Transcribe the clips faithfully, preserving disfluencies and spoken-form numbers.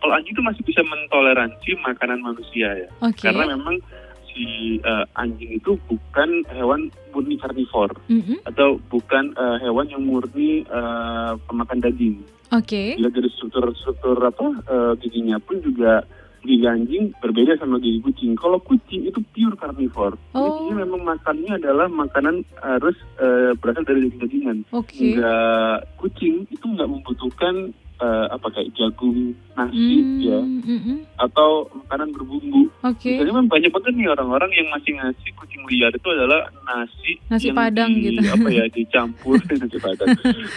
kalau anjing itu masih bisa mentoleransi makanan manusia ya. Okay. Karena memang si uh, anjing itu bukan hewan murni karnivor mm-hmm. atau bukan uh, hewan yang murni uh, pemakan daging. Oke. Okay. Dari struktur-struktur apa uh, giginya pun juga gigi anjing berbeda sama gigi kucing. Kalau kucing itu pure karnivor. Oh. Jadi memang makannya adalah makanan harus uh, berasal dari daging-dagingan. Oke. Okay. Enggak, kucing itu nggak membutuhkan uh, apa kayak jagung, nasi mm, ya, mm-hmm. atau makanan berbumbu. Oke. Okay. Jadi memang banyak banget nih orang-orang yang masih ngasih kucing liar itu adalah nasi, nasi yang padang di, gitu. apa ya dicampur nasi padang.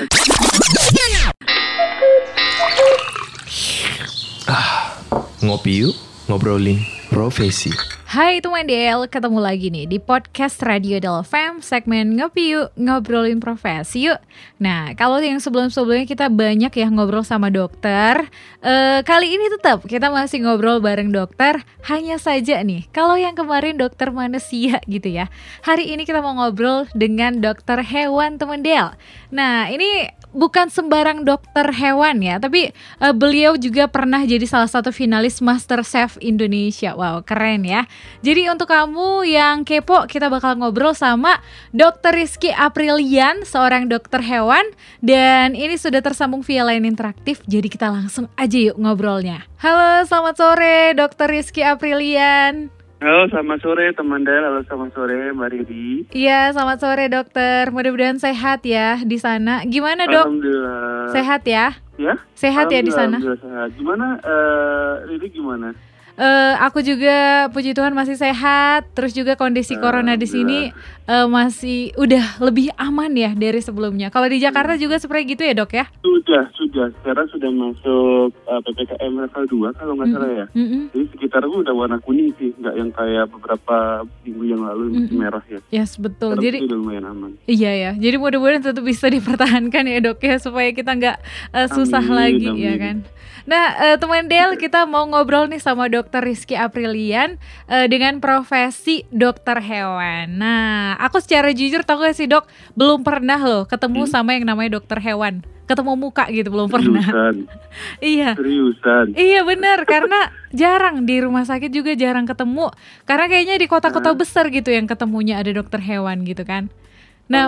Ah, ngopi yuk, ngobrolin profesi. Hai teman D L, ketemu lagi nih di podcast Radio Del F M segmen Ngopi Yuk, ngobrolin profesi yuk. Nah, kalau yang sebelum-sebelumnya kita banyak ya ngobrol sama dokter, uh, kali ini tetap kita masih ngobrol bareng dokter. Hanya saja nih, kalau yang kemarin dokter manusia gitu ya, hari ini kita mau ngobrol dengan dokter hewan teman D L. Nah, ini bukan sembarang dokter hewan ya, tapi uh, beliau juga pernah jadi salah satu finalis MasterChef Indonesia. Wow, keren ya. Jadi untuk kamu yang kepo, kita bakal ngobrol sama dokter Rizky Aprilian, seorang dokter hewan. Dan ini sudah tersambung via line interaktif, jadi kita langsung aja yuk ngobrolnya. Halo, selamat sore dokter Rizky Aprilian. Halo, selamat sore teman Del. Halo, selamat sore Mbak Riri. Iya, selamat sore dokter. Mudah-mudahan sehat ya di sana. Gimana dok? Alhamdulillah. Sehat ya? Ya? Sehat ya di sana? Alhamdulillah sehat. Gimana uh, Riri gimana? Uh, aku juga puji Tuhan masih sehat. Terus juga kondisi corona di sini uh, masih udah lebih aman ya dari sebelumnya. Kalau di Jakarta hmm. juga seperti gitu ya dok ya? Sudah, sudah. Sekarang sudah masuk uh, P P K M level dua kalau nggak mm-hmm. salah ya. Mm-hmm. Jadi sekitar itu udah warna kuning sih, nggak yang kayak beberapa minggu yang lalu mm-hmm. masih merah ya. Yes, betul. Sekarang jadi udah lumayan aman. Iya ya. Jadi mudah-mudahan tetap bisa dipertahankan ya dok ya, supaya kita nggak uh, susah amin, lagi amin. Ya kan. Nah, uh, teman Del, kita mau ngobrol nih sama dokter Rizky Aprilian uh, dengan profesi dokter hewan. Nah, aku secara jujur tau gak sih dok, belum pernah loh ketemu hmm? sama yang namanya dokter hewan. Ketemu muka gitu, belum pernah. Seriusan? Iya. Seriusan? Iya benar, karena jarang di rumah sakit juga jarang ketemu. Karena kayaknya di kota-kota besar gitu yang ketemunya ada dokter hewan gitu kan. Nah,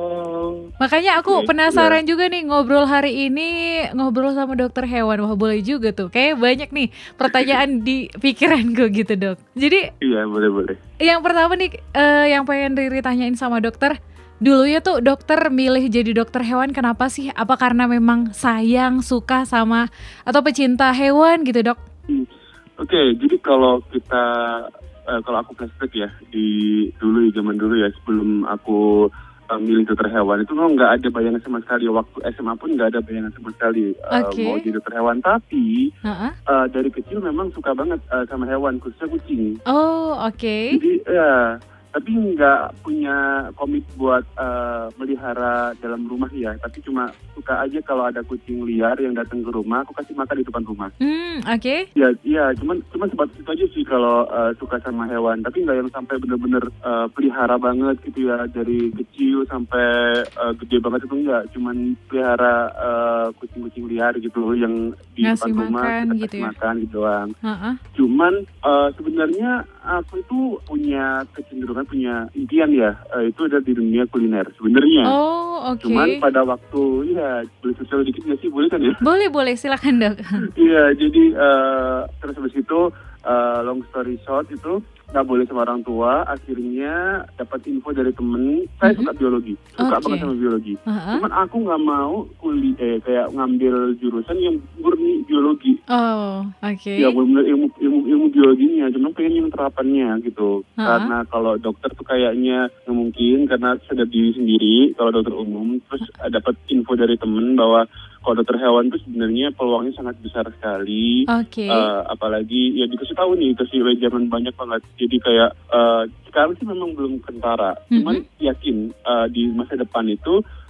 oh, makanya aku okay, penasaran yeah. juga nih ngobrol hari ini, ngobrol sama dokter hewan. Wah boleh juga tuh, kayak banyak nih pertanyaan di pikiranku gitu dok. Jadi iya boleh-boleh. Yang pertama nih, uh, yang pengen Riri tanyain sama dokter, dulu ya tuh dokter milih jadi dokter hewan kenapa sih? Apa karena memang sayang, suka sama, atau pecinta hewan gitu dok? Hmm. Oke, okay, jadi kalau kita, uh, kalau aku flashback ya, di dulu zaman dulu ya, sebelum aku uh, milih dokter hewan, itu memang nggak ada bayangan sama sekali. Waktu S M A pun nggak ada bayangan sama sekali uh, okay. mau jadi dokter hewan. Tapi uh-huh. uh, dari kecil memang suka banget uh, sama hewan, khususnya kucing. Oh, oke. Okay. Jadi ya, tapi nggak punya komit buat uh, melihara dalam rumah ya. Tapi cuma suka aja kalau ada kucing liar yang datang ke rumah, aku kasih makan di depan rumah. Hmm, oke. Okay. Ya, iya, cuman cuman sebatas itu aja sih kalau uh, suka sama hewan. Tapi nggak yang sampai bener-bener uh, pelihara banget gitu ya, dari kecil sampai uh, gede banget itu enggak. Cuman pelihara uh, kucing-kucing liar gitu yang di ngasih depan rumah, makan, kita gitu kasih ya? Makan gitu doang. Uh-uh. Cuman uh, sebenarnya aku itu punya kecenderungan, punya impian ya, uh, itu ada di dunia kuliner sebenarnya. Oh, oke. Okay. Cuman pada waktu, ya boleh sosial dikit nggak sih, boleh kan ya? Boleh, boleh, silakan dok. Iya, jadi uh, terus habis itu uh, long story short itu nggak boleh sama orang tua, akhirnya dapat info dari temen, saya mm-hmm. suka biologi, suka okay. banget sama biologi. Uh-huh. Cuman aku nggak mau kuliah eh, kayak ngambil jurusan yang murni biologi. Oh, oke. Okay. Ya benar-benar ilmu, ilmu ilmu biologinya, cuma pengen yang terapannya gitu. Uh-huh. Karena kalau dokter tuh kayaknya nggak mungkin, karena sadar diri sendiri kalau dokter umum. Terus uh, dapat info dari temen bahwa kalau dokter hewan tuh sebenarnya peluangnya sangat besar sekali. Oke. Okay. Uh, apalagi ya dikasih tahu nih, dikasih wejangan banyak banget. Jadi kayak uh, sekarang sih memang belum kentara, mm-hmm. cuman yakin uh, di masa depan itu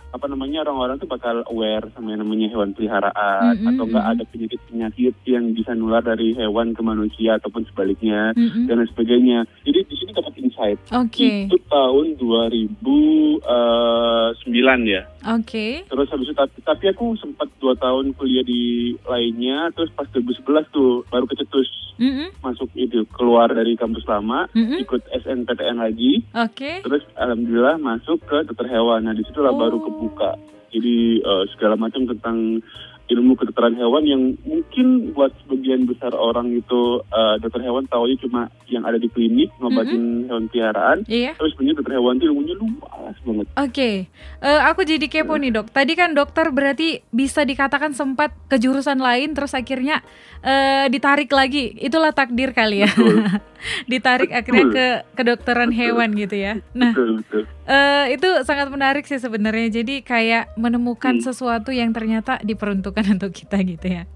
apa namanya orang-orang tuh bakal aware sama yang namanya hewan peliharaan Mm-mm, atau enggak mm-mm. ada penyakit-penyakit yang bisa nular dari hewan ke manusia ataupun sebaliknya Mm-mm. dan lain sebagainya. Jadi di sini dapat insight. Oke, Itu tahun dua ribu sembilan ya. oke. Terus habis itu tapi, tapi aku sempat dua tahun kuliah di lainnya, terus pas dua ribu sebelas tuh baru kecetus Mm-mm, masuk itu keluar dari kampus lama, mm-mm. ikut S N P T N lagi, Oke. terus alhamdulillah masuk ke dokter hewan. Nah disitulah Oh. baru kebuka. Jadi eh, segala macam tentang ilmu kedokteran hewan yang mungkin buat sebagian besar orang itu eh, dokter hewan taunya cuma yang ada di klinik ngobatin hewan peliharaan. Iya. Terus sebenarnya dokter hewan itu ilmunya luas banget. Oke, Eh, aku jadi kepo nih dok. Tadi kan dokter berarti bisa dikatakan sempat ke jurusan lain, terus akhirnya eh, ditarik lagi. Itulah takdir kali ya. Betul. Ditarik Betul. akhirnya ke kedokteran Betul. hewan gitu ya. Nah, Betul, betul. eh, itu sangat menarik sih sebenarnya. Jadi kayak menemukan Hmm. sesuatu yang ternyata diperuntukkan untuk kita gitu ya.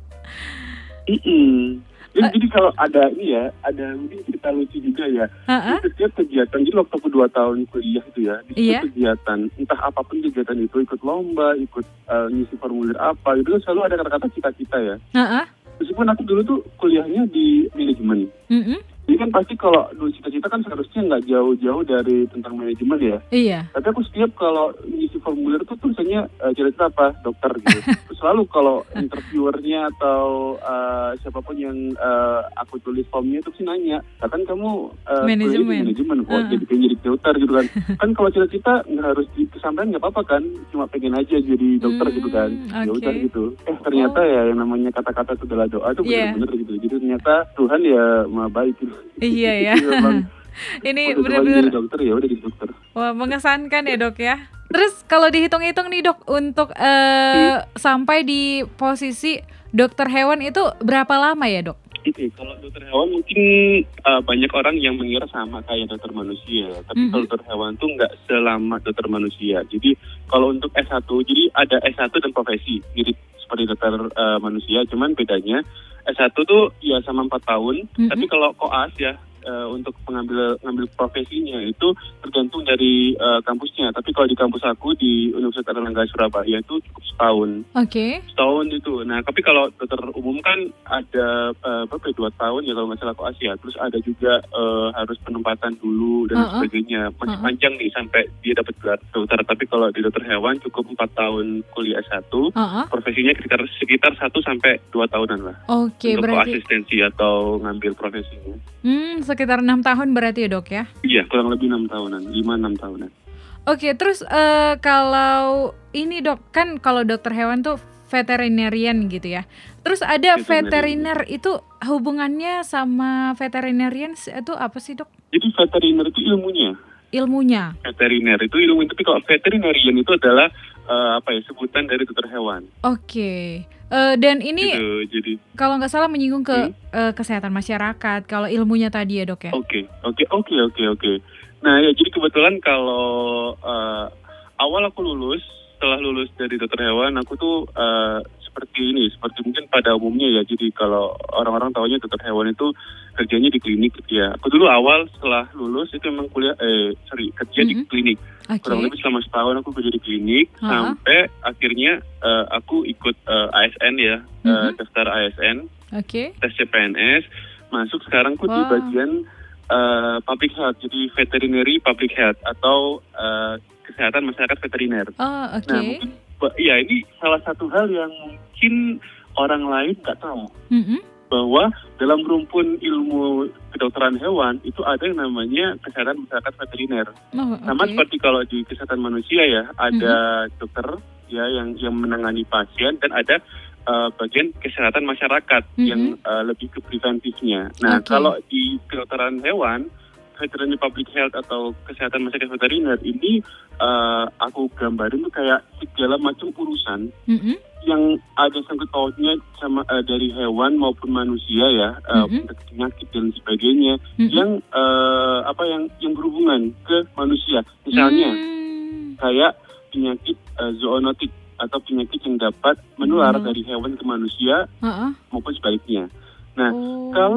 Mm-mm. Jadi, Eh. jadi kalau ada ini ya, ada mungkin cerita lucu juga ya. Ha-ha. Di setiap kegiatan, jadi waktu aku dua tahun kuliah itu ya, di Iya. setiap kegiatan, entah apapun kegiatan itu, ikut lomba, ikut eh, ngisi formulir apa, itu kan selalu ada kata-kata cita-cita ya. Ha-ha. Meskipun aku dulu tuh kuliahnya di manajemen. Mm-mm. Jadi kan pasti kalau dulu cita-cita kan seharusnya nggak jauh-jauh dari tentang manajemen ya. Iya. Tapi aku setiap kalau ngisi formulir tuh tulisannya uh, cita-cita apa? Dokter gitu. Terus selalu kalau interviewernya atau uh, siapapun yang uh, aku tulis formnya itu sih nanya, "Lah kan kamu uh, kuliahnya di Manajemen. manajemen kok Uh. jadi pengen jadi dokter gitu kan?" Kan kalau cita-cita nggak harus dikesampaikan nggak apa-apa kan, cuma pengen aja jadi dokter Hmm, gitu kan. Ya udah oke. gitu. Eh ternyata ya yang namanya kata-kata itu adalah doa itu Iya. benar-benar gitu. Jadi ternyata Tuhan ya maha baik gitu. Iya ya. Jadi memang Ini udah Tuhan benar-benar jadi dokter ya udah jadi dokter. wah, mengesankan ya dok ya. Terus kalau dihitung-hitung nih dok, untuk eh, sampai di posisi dokter hewan itu berapa lama ya dok? Oke, kalau dokter hewan mungkin uh, banyak orang yang mengira sama kayak dokter manusia, tapi Mhm. kalau dokter hewan tuh nggak selama dokter manusia. Jadi kalau untuk S satu, jadi ada S satu dan profesi, mirip seperti dokter uh, manusia, cuman bedanya S satu tuh ya sama empat tahun, Mhm. tapi kalau koas ya uh, untuk pengambil ngambil profesinya itu tergantung dari uh, kampusnya. Tapi kalau di kampus aku di Universitas Erlangga Surabaya itu cukup setahun. Oke. Setahun itu. Nah, tapi kalau dokter umum kan ada uh, berapa ya, dua tahun ya kalau nggak salah koas ya. Terus ada juga uh, harus penempatan dulu dan Uh-uh. sebagainya. Masih Uh-uh. panjang nih sampai dia dapat gelar dokter. Tapi kalau di dokter hewan cukup empat tahun kuliah S satu. Uh-uh. Profesinya sekitar sekitar satu sampai dua tahunan lah. Oke, untuk berarti asistensi atau ngambil profesinya. hmm, sekitar enam tahun berarti ya dok ya. Iya, kurang lebih enam tahunan, lima enam tahunan. Oke, terus eh, kalau ini dok, kan kalau dokter hewan tuh veterinarian gitu ya. Terus ada Veterinarian. veteriner, itu hubungannya sama veterinarian itu apa sih dok? Jadi veteriner itu ilmunya. Ilmunya. Veteriner itu ilmu, tapi kalau veterinarian itu adalah eh, apa ya, sebutan dari dokter hewan. Oke. Eh, dan ini Gitu, jadi kalau nggak salah menyinggung ke Hmm? eh, kesehatan masyarakat. Kalau ilmunya tadi ya dok ya. oke, oke, oke, oke, oke. Nah ya, jadi kebetulan kalau eh, awal aku lulus, setelah lulus dari dokter hewan, aku tuh eh, seperti ini, seperti mungkin pada umumnya ya. Jadi kalau orang-orang taunya dokter hewan itu kerjanya di klinik gitu ya. Aku dulu awal setelah lulus itu memang kuliah, eh sorry, kerja di Mhm. klinik. Oke. Kurang lebih selama setahun aku kerja di klinik, Ha-ha. sampai akhirnya eh, aku ikut eh, A S N ya, eh, Mhm. daftar A S N, Oke. tes C P N S, masuk sekarang aku di Wah. bagian eh, public health, jadi veterinary public health atau eh, kesehatan masyarakat veteriner. Oh, oke. Nah mungkin, ba- ya ini salah satu hal yang mungkin orang lain nggak tahu, Mhm. bahwa dalam rumpun ilmu kedokteran hewan itu ada yang namanya kesehatan masyarakat veteriner. Oh, Sama oke. seperti kalau di kesehatan manusia ya, ada dokter ya yang yang menangani pasien, dan ada uh, bagian kesehatan masyarakat Mhm. yang uh, lebih ke preventifnya. Nah, Oke. kalau di kedokteran hewan, veterinary public health atau kesehatan masyarakat veteriner ini uh, aku gambarin tuh kayak segala macam urusan Mhm. yang ada sangkut pautnya sama uh, dari hewan maupun manusia ya, uh, Mhm. penyakit dan sebagainya, Mhm. yang uh, apa yang yang berhubungan ke manusia. Misalnya Hmm. kayak penyakit uh, zoonotik atau penyakit yang dapat menular Hmm. dari hewan ke manusia Ha-ha. maupun sebaliknya. Nah, Oh. kalau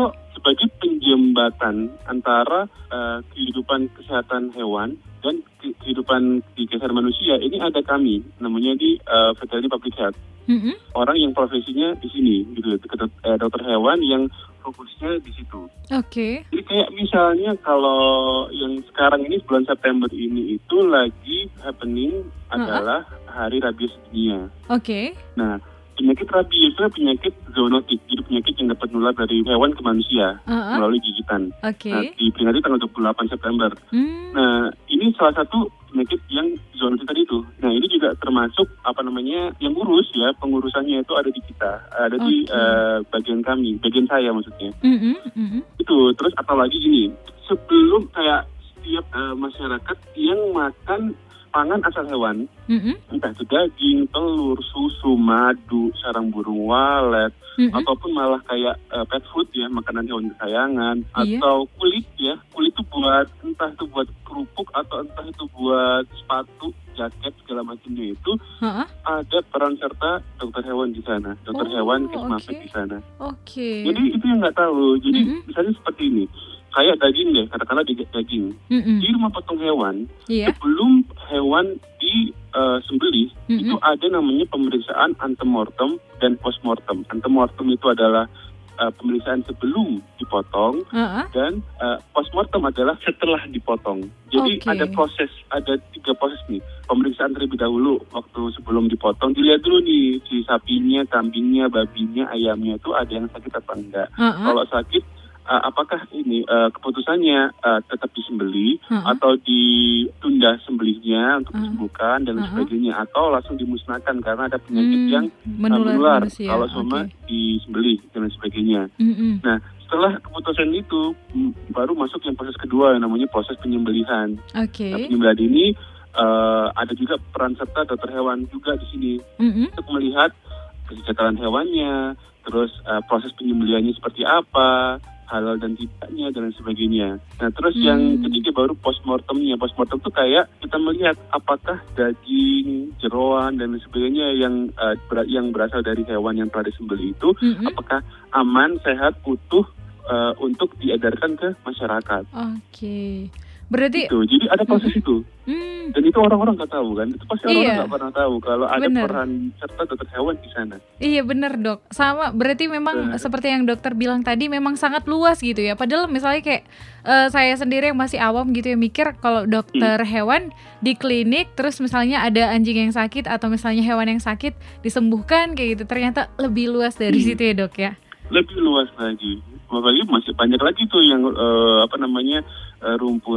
sebagai penjembatan antara uh, kehidupan kesehatan hewan dan ke- kehidupan di kesehatan manusia. Ini ada kami, namanya di uh, Veterinary Public Health. Mm-mm. Orang yang profesinya di sini, gitu, uh, dokter hewan yang fokusnya di situ. Oke. Jadi kayak misalnya kalau yang sekarang ini bulan September ini itu lagi happening adalah Hari Rabies Dunia. Oke. Nah, penyakit rabies itu penyakit zoonotik, jadi penyakit yang dapat menular dari hewan ke manusia Uh-uh. melalui gigitan. Oke. Nah, diperingati tanggal dua puluh delapan September. Hmm. Nah, ini salah satu penyakit yang zoonotik tadi itu. Nah, ini juga termasuk apa namanya yang ngurus ya, pengurusannya itu ada di kita, ada di Oke. uh, bagian kami, bagian saya maksudnya. Mm-mm, mm-mm. Itu terus apalagi gini, sebelum kayak setiap uh, masyarakat yang makan pangan asal hewan, Mm-mm. entah itu daging, telur, susu, madu, sarang burung walet, Mm-mm. ataupun malah kayak uh, pet food ya, makanan hewan kesayangan, Iya. atau kulit ya, kulit itu buat entah itu buat kerupuk atau entah itu buat sepatu, jaket segala macamnya itu Ha-ha. ada peran serta dokter hewan di sana, dokter Oh, hewan kesmafet oke. di sana. Oke. Jadi itu yang nggak tahu. Jadi Mm-mm. misalnya seperti ini, kayak daging deh, katakanlah di- daging Mm-mm. di rumah potong hewan. Iya. Sebelum hewan disembelih, Mm-mm. itu ada namanya pemeriksaan antemortem dan postmortem. Antemortem itu adalah uh, pemeriksaan sebelum dipotong, Ha-ha. dan uh, postmortem adalah setelah dipotong. Jadi Oke. ada proses, ada tiga proses nih. Pemeriksaan terlebih dahulu waktu sebelum dipotong, dilihat dulu nih si sapinya, kambingnya, babinya, ayamnya itu ada yang sakit apa enggak. Ha-ha. Kalau sakit, uh, apakah ini uh, keputusannya uh, tetap disembelih Ha-ha. atau ditunda sembelihnya untuk Uh-huh. disembuhkan dan Uh-huh. sebagainya, atau langsung dimusnahkan karena ada penyakit Hmm, yang uh, menular menular manusia. kalau cuma Oke. disembelih dan sebagainya. Mm-mm. Nah, setelah keputusan itu mm, baru masuk yang proses kedua yang namanya proses penyembelihan. Oke. Nah, penyembelihan ini uh, ada juga peran serta dokter hewan juga di sini Mm-mm. untuk melihat kesejahteraan hewannya, terus uh, proses penyembelihannya seperti apa, halal dan tidaknya dan lain sebagainya. Nah, terus Hmm. yang ketiga baru postmortemnya. Postmortem itu kayak kita melihat apakah daging, jeroan dan lain sebagainya yang uh, ber- yang berasal dari hewan yang telah disembelih itu Mm-mm. apakah aman, sehat, utuh uh, untuk diedarkan ke masyarakat. Oke. Berarti Itu. Jadi ada proses itu. hmm, Dan itu orang-orang nggak tahu kan? Itu pasti orang-orang Iya. nggak pernah tahu kalau ada Bener. peran serta dokter hewan di sana. iya bener dok. Sama berarti memang Bener. seperti yang dokter bilang tadi memang sangat luas gitu ya. Padahal misalnya kayak eh, saya sendiri yang masih awam gitu ya mikir kalau dokter hewan di klinik terus misalnya ada anjing yang sakit atau misalnya hewan yang sakit disembuhkan kayak gitu. Ternyata lebih luas dari Hmm. situ ya dok ya. Lebih luas lagi. Apalagi masih banyak lagi tuh yang eh, apa namanya eh, rumpun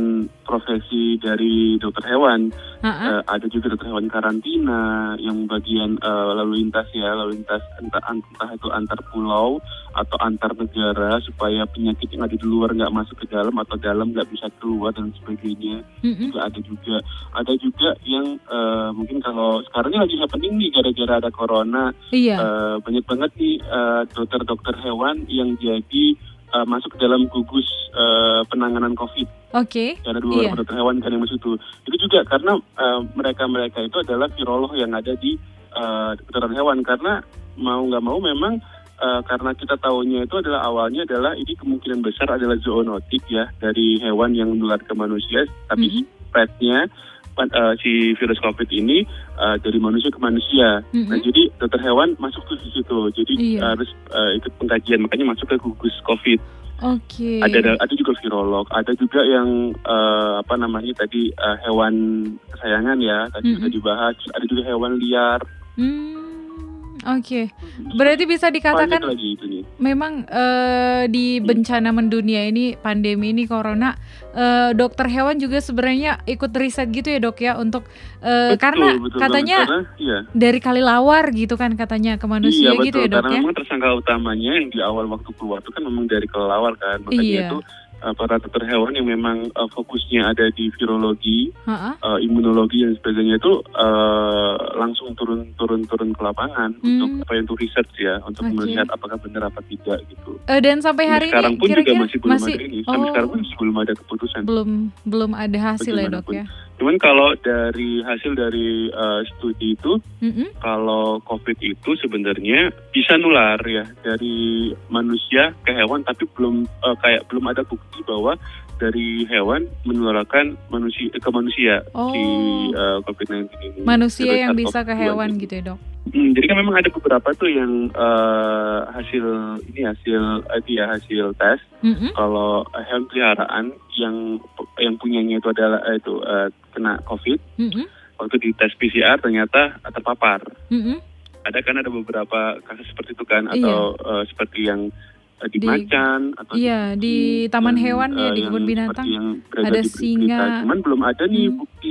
profesi dari dokter hewan. Ha-ha. Eh, ada juga dokter hewan karantina yang bagian eh, lalu lintas ya, lalu lintas entah, entah itu antar pulau atau antar negara supaya penyakit yang ada di luar nggak masuk ke dalam atau dalam nggak bisa keluar dan sebagainya. Mm-mm. Juga ada juga ada juga yang eh, mungkin kalau sekarang ini lagi happening nih gara-gara ada corona. Iya. Eh, banyak banget nih eh, dokter-dokter hewan yang jadi eh, masuk ke dalam gugus eh, penanganan COVID. Oke. Ada dua Iya. dokter hewan kan yang masuk itu. Itu juga karena eh, mereka-mereka itu adalah virolog yang ada di eh, kedokteran hewan, karena mau nggak mau memang eh, karena kita tahunya itu adalah awalnya adalah ini kemungkinan besar adalah zoonotik ya, dari hewan yang menular ke manusia, tapi Mhm. spreadnya uh, si virus COVID ini uh, dari manusia ke manusia. Mhm. Nah, jadi dokter hewan masuk tuh di situ. Jadi Iya. harus uh, ikut pengkajian, makanya masuk ke gugus COVID. Oke. Ada ada juga virolog, ada juga yang uh, apa namanya tadi uh, hewan kesayangan ya, tadi Mhm. sudah dibahas. Ada juga hewan liar. Hmm, Oke. Berarti bisa dikatakan Banyak lagi itu nih. memang eh, di bencana mendunia ini, pandemi ini, corona, eh, dokter hewan juga sebenarnya ikut riset gitu ya dok ya untuk eh, Betul, karena betul katanya banget. Karena, iya. dari kelelawar gitu kan katanya ke manusia Iya gitu betul, ya dok karena ya. memang tersangka utamanya yang di awal waktu keluar itu kan memang dari kelelawar kan, makanya Iya. itu uh, para dokter hewan yang memang uh, fokusnya ada di virologi, Ha-ha. uh, imunologi dan sebagainya itu uh, langsung turun turun turun ke lapangan Hmm. untuk apa yang untuk research ya, untuk Oke. melihat apakah benar apa tidak gitu. Eh, dan sampai Sampai hari sekarang ini pun juga kira-kira masih belum ada ini, sampai oh, sekarang pun masih belum ada keputusan. belum belum ada hasil ya dok Bagaimanapun. ya. Cuman kalau dari hasil dari uh, studi itu, Mm-mm. kalau COVID itu sebenarnya bisa nular ya dari manusia ke hewan, tapi belum uh, kayak belum ada bukti bahwa dari hewan menularkan manusia ke manusia Oh. si uh, covid sembilan belas ini. Manusia Virus yang bisa SARS-CoV ke dua hewan ini. gitu ya dok? Hmm, jadi kan memang ada beberapa tuh yang uh, hasil ini hasil itu ya hasil tes. Mm-mm. Kalau hewan peliharaan yang yang punyanya itu adalah eh, itu uh, kena COVID, Mm-mm. waktu di tes P C R ternyata terpapar. Mm-mm. Ada kan ada beberapa kasus seperti itu kan, Iya. atau uh, seperti yang uh, di, Di- Macan atau iya, di kucing, taman dan, hewan ya, uh, di yang kebun binatang. seperti yang beredar Ada di berita. singa. Cuman belum ada nih Hmm. bukti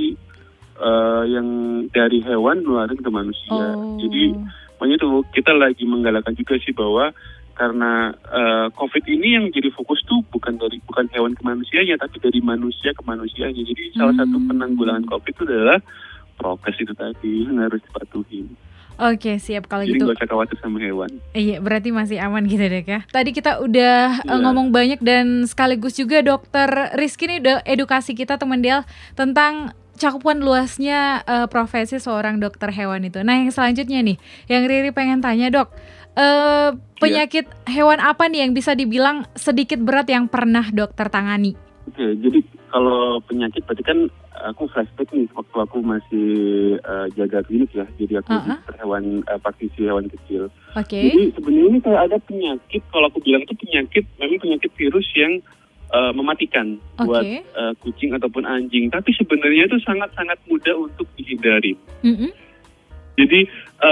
uh, yang dari hewan nularin ke manusia. Oh. Jadi makanya tuh kita lagi menggalakkan juga sih bahwa karena uh, COVID ini yang jadi fokus tuh bukan dari bukan hewan ke manusianya, tapi dari manusia ke manusianya. Jadi salah satu Hmm. penanggulangan COVID itu adalah prokes itu tadi yang harus dipatuhi. Oke, siap kalau Jadi gitu. nggak usah khawatir sama hewan. Iya, berarti masih aman gitu dok ya. Tadi kita udah uh, Iya. ngomong banyak dan sekaligus juga dokter Rizky nih udah edukasi kita teman Del tentang cakupan luasnya uh, profesi seorang dokter hewan itu. Nah yang selanjutnya nih, yang Riri pengen tanya dok, uh, penyakit hewan apa nih yang bisa dibilang sedikit berat yang pernah dokter tangani? Oke, jadi kalau penyakit berarti kan aku flashback nih waktu aku masih uh, jaga klinik ya. Jadi aku Uh-uh. dokter hewan uh, praktisi hewan kecil. Oke. Jadi sebenarnya ini kayak ada penyakit, kalau aku bilang itu penyakit, memang penyakit virus yang uh, mematikan buat Oke. uh, kucing ataupun anjing. Tapi sebenarnya itu sangat-sangat mudah untuk dihindari. Mm-mm. Jadi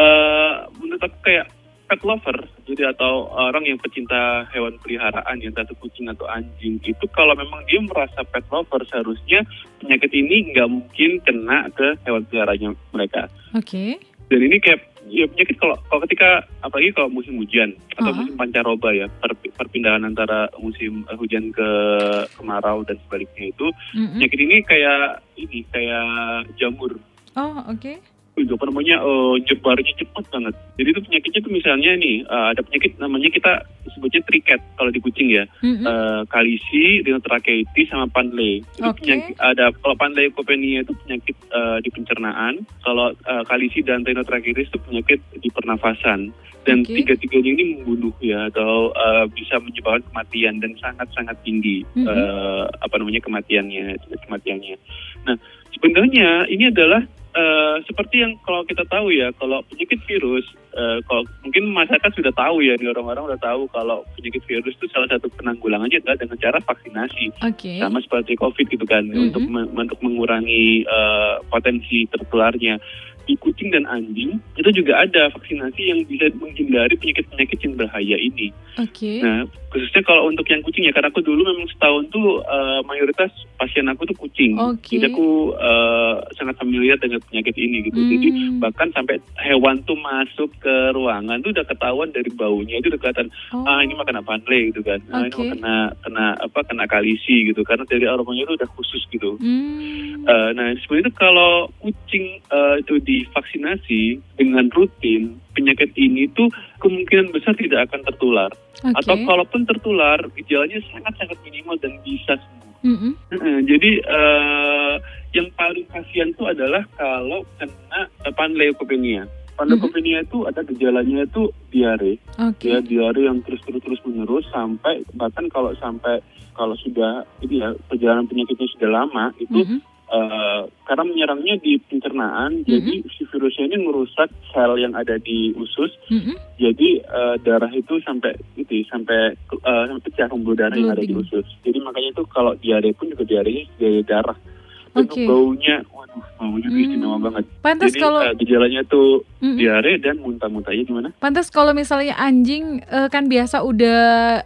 uh, menurut aku kayak pet lover, jadi atau orang yang pecinta hewan peliharaan, yang satu kucing atau anjing, itu kalau memang dia merasa pet lover, seharusnya penyakit ini nggak mungkin kena ke hewan peliharaannya mereka. Oke. Dan ini kayak ya penyakit kalau kalau ketika apalagi kalau musim hujan atau Uh-huh. musim pancaroba ya, per, perpindahan antara musim uh, hujan ke kemarau dan sebaliknya itu, Mm-mm. penyakit ini kayak ini kayak jamur. Oh oke. Itu apa namanya, uh, nyebarnya cepat banget. Jadi itu penyakitnya tuh misalnya nih, uh, ada penyakit namanya kita sebutnya triket kalau di kucing ya. Mm-mm. Uh, kalisi, rhinotracheitis, sama panle. Itu Oke. penyakit, ada kalau panleukopenia itu penyakit uh, di pencernaan, kalau uh, kalisi dan rhinotracheitis itu penyakit di pernafasan. Dan Oke. tiga-tiganya ini membunuh ya, atau uh, bisa menyebabkan kematian dan sangat-sangat tinggi Mhm. uh, apa namanya kematiannya, tingkat kematiannya. Nah, sebenarnya ini adalah Uh, seperti yang kalau kita tahu ya, kalau penyakit virus, uh, kalau mungkin masyarakat sudah tahu ya, nih orang-orang udah tahu kalau penyakit virus itu salah satu penanggulangannya adalah dengan cara vaksinasi, Oke. sama seperti COVID gitu kan, Mhm. untuk me- untuk mengurangi uh, potensi tertularnya. Di kucing dan anjing itu juga ada vaksinasi yang bisa menghindari penyakit-penyakit yang berbahaya ini. Oke. Nah, khususnya kalau untuk yang kucing ya, karena aku dulu memang setahun tuh uh, mayoritas pasien aku tuh kucing. Oke. Jadi aku uh, sangat familiar dengan penyakit ini gitu. Hmm. Jadi bahkan sampai hewan tuh masuk ke ruangan tuh udah ketahuan dari baunya, itu udah kelihatan, Oh. ah ini mah kena panle gitu kan. Ah ini Oke. mah kena kena apa kena kalisi gitu, karena dari aromanya itu udah khusus gitu. Hmm. Uh, nah sebenarnya itu kalau kucing uh, itu divaksinasi dengan rutin, penyakit ini tuh kemungkinan besar tidak akan tertular. Oke. Atau kalaupun tertular, gejalanya sangat-sangat minimal dan bisa sembuh. Mm-mm. Uh, jadi uh, yang paling kasihan tuh adalah kalau kena uh, panleukopenia. Panleukopenia itu ada gejalanya itu diare, Oke. ya diare yang terus-terus menerus sampai bahkan kalau sampai kalau sudah ini ya perjalanan penyakitnya sudah lama itu. Mm-mm. Uh, karena menyerangnya di pencernaan, Mm-hmm. jadi si virusnya ini merusak sel yang ada di usus, Mm-mm. jadi uh, darah itu sampai itu sampai uh, sampai pecah pembuluh darah yang ada di Blooding. usus. Jadi makanya itu kalau diare pun juga diarenya diare darah. Dan Oke. baunya, waduh, baunya tuh Hmm. istimewa banget. Pantas Jadi kalau uh, gejalanya tuh Mm-mm. diare dan muntah-muntahnya gimana? Pantas kalau misalnya anjing eh, kan biasa udah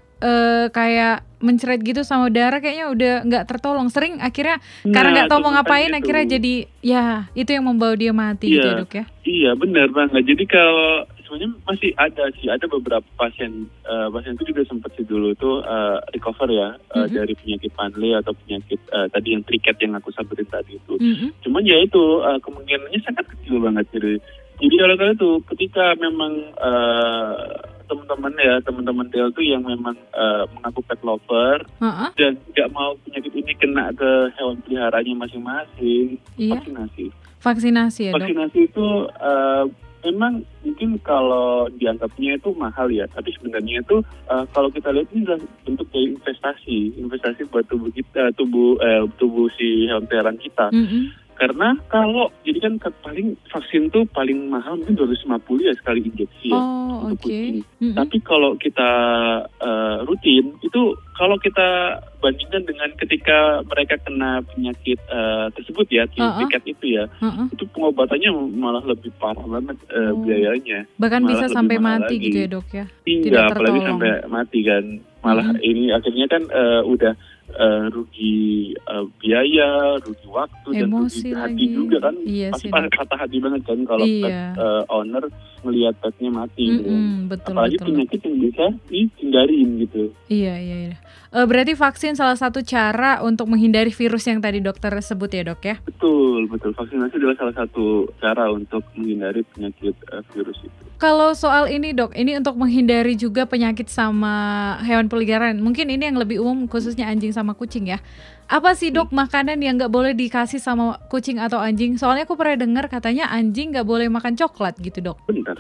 eh, kayak mencret gitu sama darah, kayaknya udah nggak tertolong. Sering akhirnya karena nggak tahu mau contohnya ngapain, gitu. akhirnya jadi ya itu yang membawa dia mati gitu Iya. ya dok ya. Iya benar banget. Jadi kalau sebenarnya masih ada sih, ada beberapa pasien uh, pasien itu juga sempat sih dulu tuh uh, recover ya uh, Mhm. dari penyakit panle atau penyakit uh, tadi yang triket yang aku sebutin tadi itu. Mm-mm. Cuman ya itu uh, kemungkinannya sangat kecil banget. Jadi jadi kalau kalau itu ketika memang uh, teman-teman ya, teman-teman Del tuh yang memang uh, mengaku pet lover uh-uh. dan nggak mau penyakit ini kena ke hewan peliharaannya masing-masing, Iya. vaksinasi. Vaksinasi ya dok? Vaksinasi itu uh, memang mungkin kalau dianggapnya itu mahal ya, tapi sebenarnya itu uh, kalau kita lihat ini adalah bentuk dari investasi, investasi buat tubuh kita, tubuh uh, tubuh si hewan peliharaan kita. Mm-mm. Karena kalau jadi kan paling vaksin tuh paling mahal mungkin dua ratus lima puluh ya sekali injeksi ya Oh, untuk oke. kucing. Mm-mm. Tapi kalau kita uh, rutin itu kalau kita bandingkan dengan ketika mereka kena penyakit uh, tersebut ya, Uh-uh. tiket itu ya, Uh-uh. itu pengobatannya malah lebih parah banget uh, Oh. biayanya. Bahkan Malah bisa lebih sampai mahal mati lagi. gitu ya dok ya? Iya, Tidak apalagi tertolong. sampai mati kan. Malah Mm-mm. ini akhirnya kan uh, udah uh, rugi uh, biaya, rugi waktu, dan Emosi rugi hati lagi. juga kan. Iya Pasti sih, patah Dok. patah hati banget kan kalau Iya. pet uh, owner melihat petnya mati gitu. Mm-mm, betul Apalagi betul. Dok. penyakit yang bisa dihindarin gitu. Iya iya iya. Eh, berarti vaksin salah satu cara untuk menghindari virus yang tadi dokter sebut ya dok ya? Betul, betul. Vaksinasi adalah salah satu cara untuk menghindari penyakit uh, virus itu. Kalau soal ini dok, ini untuk menghindari juga penyakit sama hewan peliharaan. Mungkin ini yang lebih umum khususnya anjing sama kucing ya. Apa sih dok makanan yang nggak boleh dikasih sama kucing atau anjing? Soalnya aku pernah dengar katanya anjing nggak boleh makan coklat gitu dok. Bentar.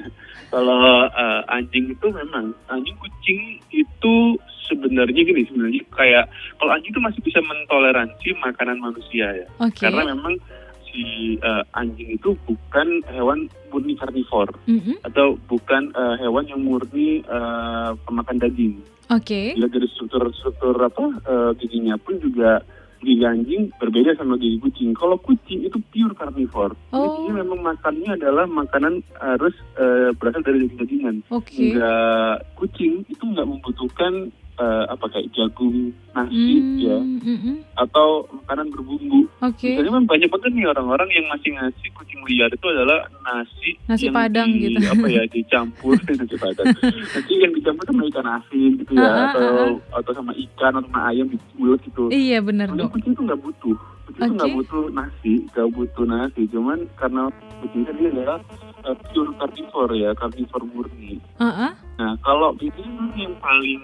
Kalau uh, anjing itu memang, anjing kucing itu sebenarnya gini, sebenarnya kayak kalau anjing itu masih bisa mentoleransi makanan manusia ya. Oke. Karena memang si uh, anjing itu bukan hewan murni karnivor Mm-mm. atau bukan uh, hewan yang murni uh, pemakan daging. Oke. Bila dari struktur-struktur apa uh, giginya pun juga gigi anjing berbeda sama gigi kucing. Kalau kucing itu pure karnivor. Oh. Jadi memang makannya adalah makanan harus uh, berasal dari daging-dagingan. Oke. Enggak, kucing itu nggak membutuhkan uh, apa kayak jagung, nasi Hmm, ya, mm-mm. atau makanan berbumbu. Oke. Jadi memang banyak banget nih orang-orang yang masih ngasih kucing liar itu adalah nasi, Nasi yang Padang di, gitu. apa ya, dicampur nasi padang. Nasi yang dicampur sama ikan asin gitu ya, Ah, ah, atau ah, atau sama ikan atau sama ayam dibulet gitu. Iya benar Soalnya dok. kucing itu nggak butuh, kucing itu nggak Oke. butuh nasi, nggak butuh nasi. Cuman karena kucing itu dia adalah uh, pure karnivor ya, karnivor murni. Uh-uh. Nah, kalau ini yang paling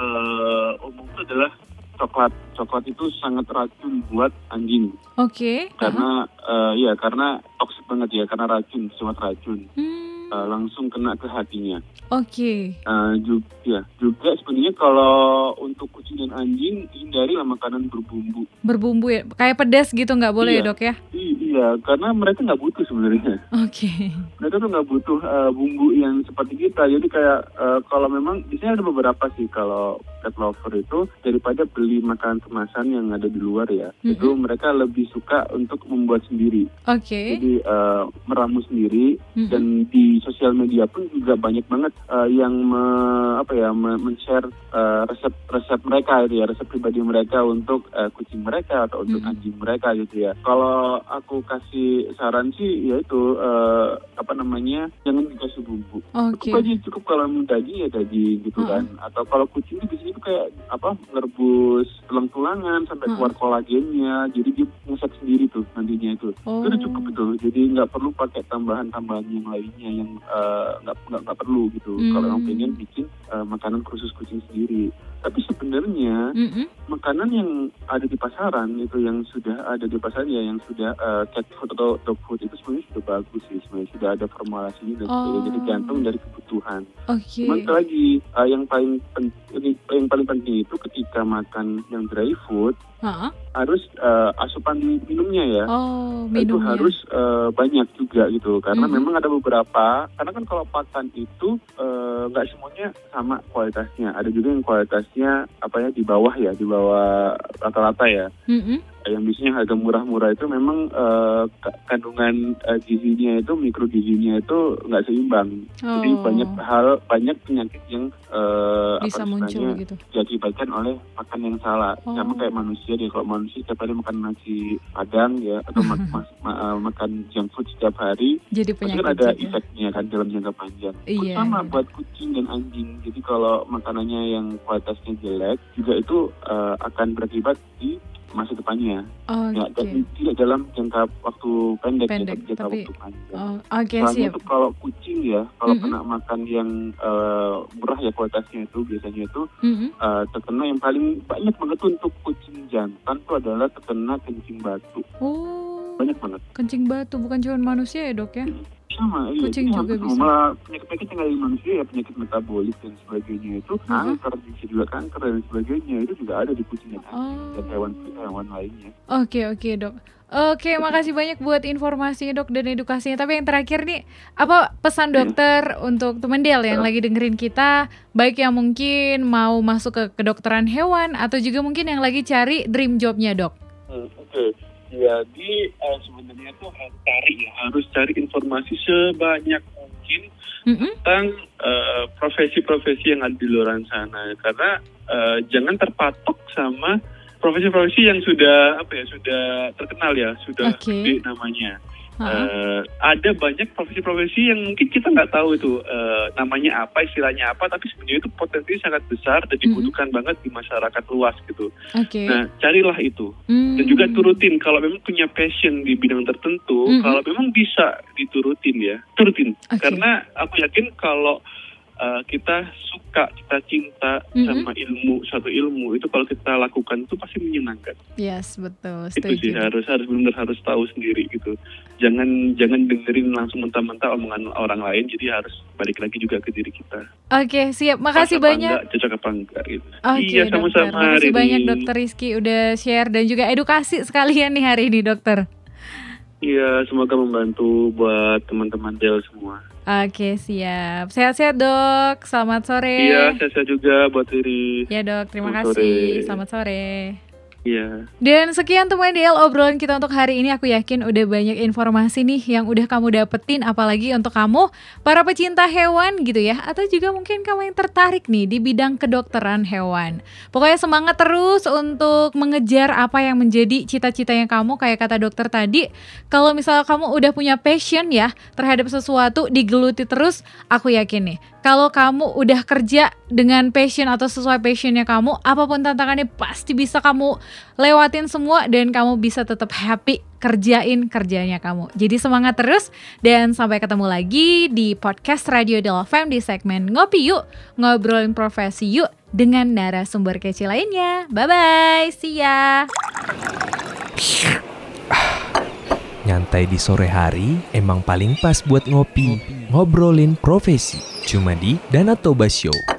uh, umum itu adalah coklat. Coklat itu sangat racun buat anjing. Oke. Karena uh, ya karena toksik banget ya, karena racun, sangat racun. Hmm, Uh, langsung kena ke hatinya. Oke. Uh, juga, ya, juga sebenarnya kalau untuk kucing dan anjing hindarilah makanan berbumbu. Berbumbu ya, kayak pedas gitu nggak boleh Iya. ya dok ya? I- iya, karena mereka nggak butuh sebenarnya. Oke. Mereka tuh nggak butuh uh, bumbu yang seperti kita. Jadi kayak uh, kalau memang di sini ada beberapa sih kalau pet lover itu daripada beli makanan kemasan yang ada di luar ya, Mhm. itu mereka lebih suka untuk membuat sendiri. Oke. Jadi uh, meramu sendiri. Mm-mm. Dan di sosial media pun juga banyak banget uh, yang me- apa ya me- men-share uh, resep-resep mereka gitu ya, resep pribadi mereka untuk uh, kucing mereka atau untuk Mm-mm. anjing mereka gitu ya. Kalau aku kasih saran sih yaitu uh, apa namanya, jangan dikasih bumbu. Oke. Cukup aja, cukup kalau mau daging ya daging gitu Uh-uh. kan. Atau kalau kucing itu biasanya itu kayak apa, ngerebus tulang-tulangan sampai Uh-uh. keluar kolagennya. Jadi dia masak sendiri tuh nantinya itu. Oh. Itu udah cukup itu. Jadi nggak perlu pakai tambahan-tambahan yang lainnya yang eh, nggak nggak nggak perlu gitu. Hmm. Kalau yang pengen bikin eh, makanan khusus kucing sendiri. Tapi sebenarnya Mm-mm. makanan yang ada di pasaran itu, yang sudah ada di pasaran ya, yang sudah eh, cat food atau dog food itu sebenarnya sudah bagus sih, sebenarnya sudah ada formulasinya dan sebagainya. Jadi Oh. gantung dari kebutuhan. Oke. Cuman sekali lagi eh, yang paling penting yang paling penting itu ketika makan yang dry food Ha-ha. harus eh, asupan minumnya ya. Oh, Itu minumnya. harus eh, banyak juga gitu, karena Mhm. memang ada beberapa, karena kan kalau pakan itu eh, nggak semuanya sama kualitasnya, ada juga yang kualitasnya apa ya, di bawah ya, di bawah rata-rata ya. Mm-mm. Yang biasanya harga murah-murah itu memang eh, ka- kandungan eh, gizinya itu, mikro gizinya itu nggak seimbang. Jadi Oh. banyak hal, banyak penyakit yang eh, Bisa apa muncul istilahnya, gitu. diakibatkan oleh makan yang salah. Oh. Sama kayak manusia deh, kalau manusia setiap hari makan nasi padang ya, atau mak- mas- ma- uh, makan junk food setiap hari, Jadi pasti penyakit kan ada juga. efeknya kan dalam jangka panjang. Iya, Sama iya. buat kucing dan anjing. Jadi kalau makanannya yang kualitasnya jelek, juga itu uh, akan berakibat di masa depannya. Oke. Ya, dan tidak dalam jangka waktu pendek, Pendek, ya, tapi jangka tapi- waktu panjang. Oh, oke Soalnya siap. itu kalau kucing ya, kalau Mm-mm. kena makan yang eh, murah ya kualitasnya itu biasanya itu Mm-mm. eh, terkena yang paling banyak banget tuh untuk kucing jantan itu adalah terkena kencing batu. Oh, Banyak banget. kencing batu bukan cuma manusia ya dok ya? Sama, iya. Kucing Jadi juga hampir bisa. semua penyakit-penyakit yang ada di manusia ya, penyakit metabolik dan sebagainya itu, kanker, bisa juga kanker dan sebagainya, itu juga ada di kucing dan anjing dan hewan-hewan lainnya. Oke oke dok. Oke, makasih banyak buat informasinya dok dan edukasinya. Tapi yang terakhir nih, apa pesan dokter untuk teman Del yang lagi dengerin kita, baik yang mungkin mau masuk ke kedokteran hewan atau juga mungkin yang lagi cari dream jobnya dok? Hmm, Oke, jadi uh, sebenarnya tuh harus cari ya, harus cari informasi sebanyak mungkin Mm-mm. tentang uh, profesi-profesi yang ada di luar sana, karena uh, jangan terpatok sama profesi-profesi yang sudah apa ya, sudah terkenal ya, sudah Oke. gede namanya. Ha-ha. Uh, ada banyak profesi-profesi yang mungkin kita nggak tahu itu uh, namanya apa, istilahnya apa, tapi sebenarnya itu potensi sangat besar dan dibutuhkan banget di masyarakat luas gitu. Oke. Nah, carilah itu. Hmm. Dan juga turutin, kalau memang punya passion di bidang tertentu, Mhm. kalau memang bisa diturutin ya, turutin. Oke. Karena aku yakin kalau uh, kita suka, kita cinta Mhm. sama ilmu, satu ilmu, itu kalau kita lakukan itu pasti menyenangkan. Yes, betul. Itu sih Setuju. harus harus benar harus tahu sendiri gitu. Jangan jangan dengerin langsung mentah-mentah omongan orang lain, jadi harus balik lagi juga ke diri kita. Oke, siap. Makasih Pas apa banyak. enggak, cocok apa enggak gitu. Oke, Iya, dokter. sama-sama. Makasih Rini. banyak dokter Rizky udah share dan juga edukasi sekalian nih hari ini dokter. Iya, semoga membantu buat teman-teman Del semua. Oke, siap. Sehat-sehat dok. Selamat sore. Iya, saya juga buat diri. Ya dok, terima Selamat kasih. sore. Selamat sore. Iya. Dan sekian teman D L obrolan kita untuk hari ini. Aku yakin udah banyak informasi nih yang udah kamu dapetin, apalagi untuk kamu para pecinta hewan gitu ya, atau juga mungkin kamu yang tertarik nih di bidang kedokteran hewan. Pokoknya semangat terus untuk mengejar apa yang menjadi cita-citanya kamu. Kayak kata dokter tadi, kalau misalnya kamu udah punya passion ya terhadap sesuatu, digeluti terus, aku yakin nih kalau kamu udah kerja dengan passion atau sesuai passionnya kamu, apapun tantangannya pasti bisa kamu lewatin semua dan kamu bisa tetap happy kerjain kerjanya kamu. Jadi semangat terus dan sampai ketemu lagi di podcast Radio Del F M di segmen Ngopi Yuk, ngobrolin profesi yuk dengan narasumber kece lainnya. Bye-bye, see ya. Nyantai di sore hari emang paling pas buat ngopi, ngobrolin profesi. Cuma di Danatoba Show.